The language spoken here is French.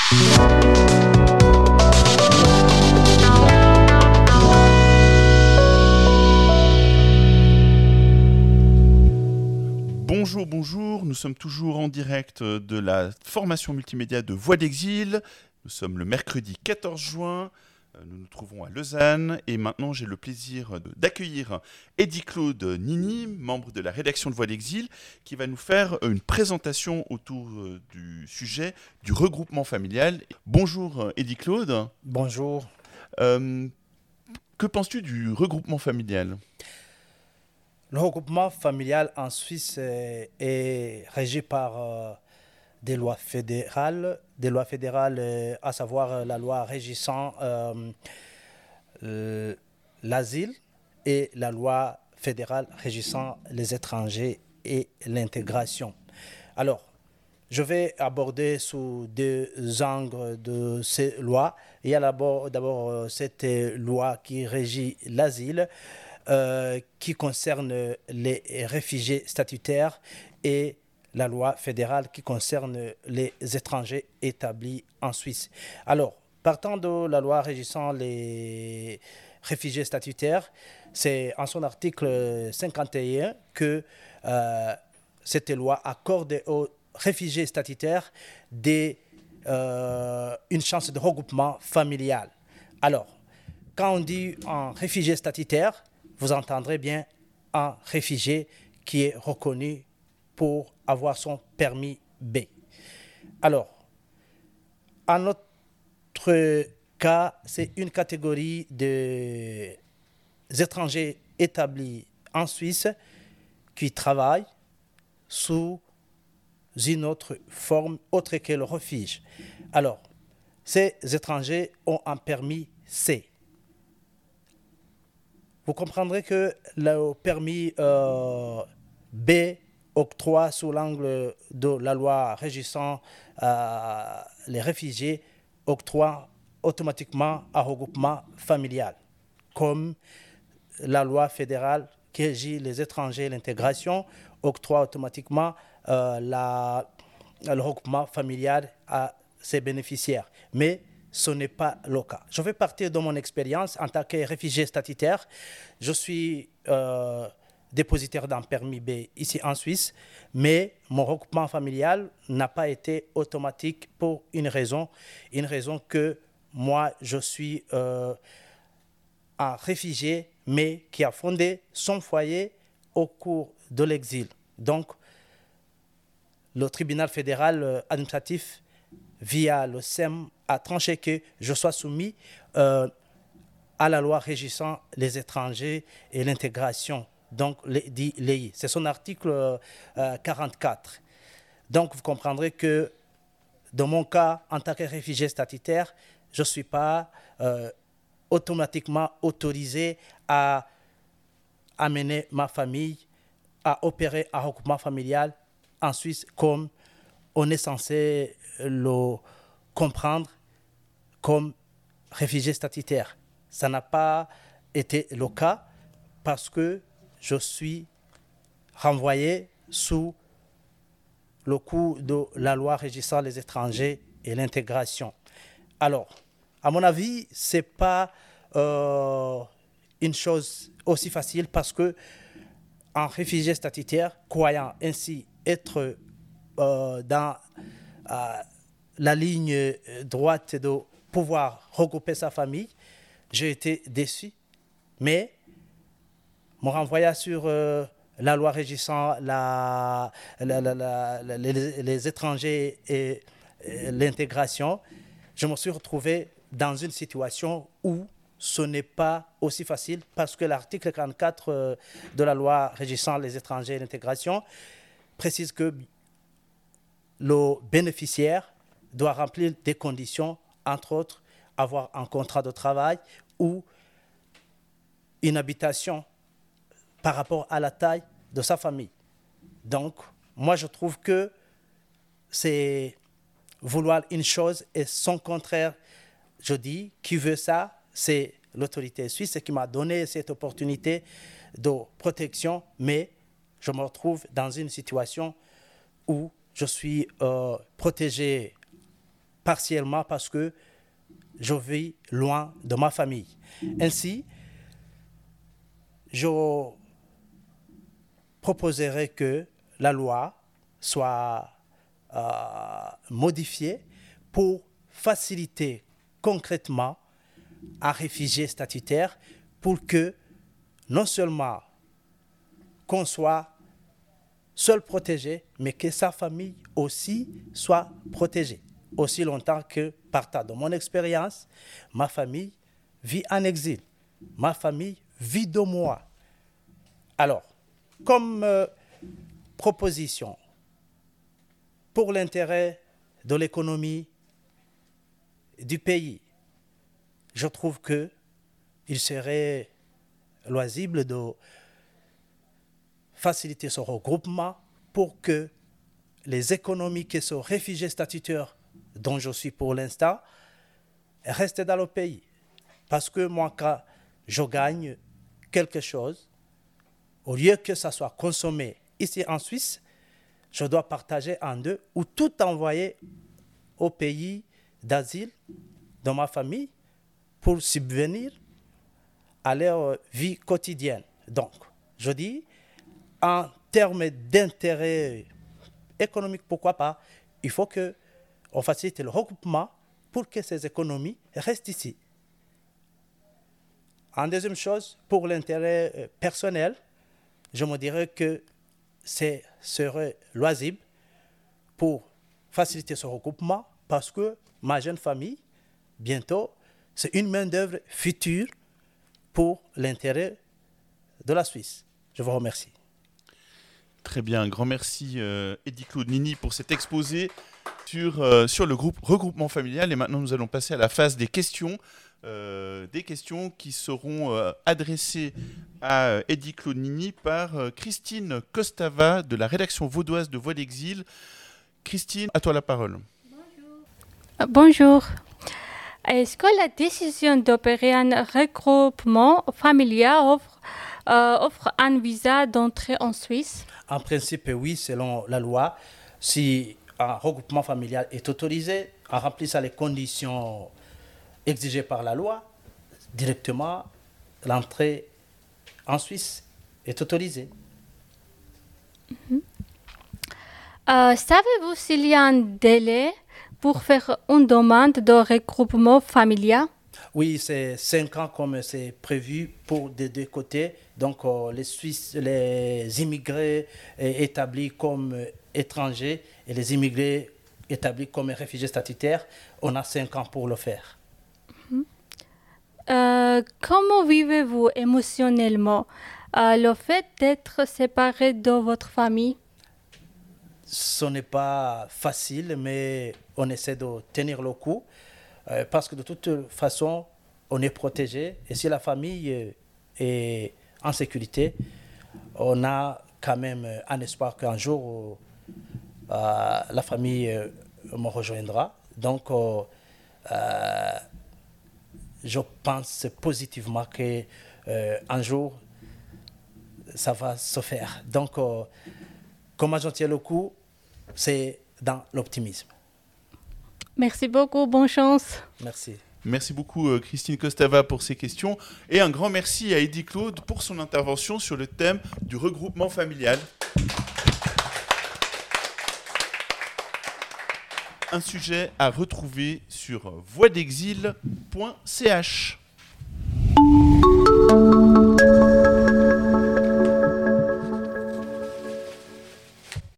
Bonjour, bonjour, nous sommes toujours en direct de la formation multimédia de Voix d'Exil. Nous sommes le mercredi 14 juin, nous nous trouvons à Lausanne et maintenant j'ai le plaisir d'accueillir Eddy-Claude Nini, membre de la rédaction de Voix d'Exil, qui va nous faire une présentation autour du sujet du regroupement familial. Bonjour Eddy-Claude. Bonjour. Que penses-tu du regroupement familial ? Le regroupement familial en Suisse est régi par des lois fédérales, à savoir la loi régissant l'asile et la loi fédérale régissant les étrangers et l'intégration. Alors, je vais aborder sous deux angles de ces lois. Il y a d'abord cette loi qui régit l'asile, qui concerne les réfugiés statutaires, et la loi fédérale qui concerne les étrangers établis en Suisse. Alors, partant de la loi régissant les réfugiés statutaires, c'est en son article 51 que cette loi accorde aux réfugiés statutaires une chance de regroupement familial. Alors, quand on dit un réfugié statutaire, vous entendrez bien un réfugié qui est reconnu pour avoir son permis B. Alors, en notre cas, c'est une catégorie des étrangers établis en Suisse qui travaillent sous une autre forme autre que le refuge. Alors, ces étrangers ont un permis C. Vous comprendrez que le permis B octroie sous l'angle de la loi régissant les réfugiés, octroie automatiquement un regroupement familial, comme la loi fédérale qui régit les étrangers et l'intégration octroie automatiquement le regroupement familial à ses bénéficiaires. Mais ce n'est pas le cas. Je vais partir de mon expérience en tant que réfugié statutaire. Je suis dépositaire d'un permis B ici en Suisse, mais mon regroupement familial n'a pas été automatique pour une raison que moi, je suis un réfugié, mais qui a fondé son foyer au cours de l'exil. Donc, le tribunal fédéral administratif, via le SEM, a tranché que je sois soumis à la loi régissant les étrangers et l'intégration, donc dit l'EI. C'est son article 44. Donc vous comprendrez que dans mon cas, en tant que réfugié statutaire, je ne suis pas automatiquement autorisé à amener ma famille à opérer un regroupement familial en Suisse comme on est censé le comprendre comme réfugié statutaire. Ça n'a pas été le cas parce que je suis renvoyé sous le coup de la loi régissant les étrangers et l'intégration. Alors, à mon avis, ce n'est pas une chose aussi facile parce que un réfugié statutaire, croyant ainsi être dans la ligne droite de pouvoir regrouper sa famille, j'ai été déçu. Mais me renvoyant sur la loi régissant les étrangers et l'intégration, je me suis retrouvé dans une situation où ce n'est pas aussi facile parce que l'article 44 de la loi régissant les étrangers et l'intégration précise que le bénéficiaire doit remplir des conditions, entre autres, avoir un contrat de travail ou une habitation par rapport à la taille de sa famille. Donc, moi, je trouve que c'est vouloir une chose et son contraire. Je dis, qui veut ça, c'est l'autorité suisse qui m'a donné cette opportunité de protection, mais je me retrouve dans une situation où je suis protégé partiellement parce que je vis loin de ma famille. Ainsi, je proposerai que la loi soit modifiée pour faciliter concrètement un réfugié statutaire pour que non seulement qu'on soit seul protégé, mais que sa famille aussi soit protégée. Aussi longtemps que, partant de mon expérience, ma famille vit en exil. Ma famille vit de moi. Alors, comme proposition pour l'intérêt de l'économie du pays, je trouve qu'il serait loisible de faciliter ce regroupement pour que les économies que ce réfugié statutaire dont je suis pour l'instant restent dans le pays. Parce que moi, quand je gagne quelque chose, au lieu que ça soit consommé ici en Suisse, je dois partager en deux ou tout envoyer au pays d'asile de ma famille pour subvenir à leur vie quotidienne. Donc, je dis, en termes d'intérêt économique, pourquoi pas, il faut qu'on facilite le regroupement pour que ces économies restent ici. En deuxième chose, pour l'intérêt personnel, je me dirais que ce serait loisible pour faciliter ce regroupement parce que ma jeune famille, bientôt, c'est une main-d'œuvre future pour l'intérêt de la Suisse. Je vous remercie. Très bien, un grand merci Eddy-Claude Nini pour cet exposé sur le regroupement familial. Et maintenant, nous allons passer à la phase des questions qui seront adressées à Eddy-Claude Nini par Christine Kostava de la rédaction vaudoise de Voix d'Exil. Christine, à toi la parole. Bonjour. Est-ce que la décision d'opérer un regroupement familial offre un visa d'entrée en Suisse? En principe, oui, selon la loi. Si un regroupement familial est autorisé, en remplissant les conditions exigées par la loi, directement, l'entrée en Suisse est autorisée. Savez-vous s'il y a un délai pour faire une demande de regroupement familial? Oui, c'est 5 ans comme c'est prévu pour des deux côtés. Donc, les Suisses, les immigrés établis comme étrangers et les immigrés établis comme réfugiés statutaires, on a 5 ans pour le faire. Comment vivez-vous émotionnellement le fait d'être séparé de votre famille? Ce n'est pas facile, mais on essaie de tenir le coup parce que de toute façon, on est protégé. Et si la famille est en sécurité, on a quand même un espoir qu'un jour, la famille me rejoindra. Donc, je pense positivement qu'un jour, ça va se faire. Donc, comment j'en tiens le coup, c'est dans l'optimisme. Merci beaucoup, bonne chance. Merci. Merci beaucoup Christine Kostava pour ces questions et un grand merci à Eddy-Claude pour son intervention sur le thème du regroupement familial. Un sujet à retrouver sur voixdexil.ch.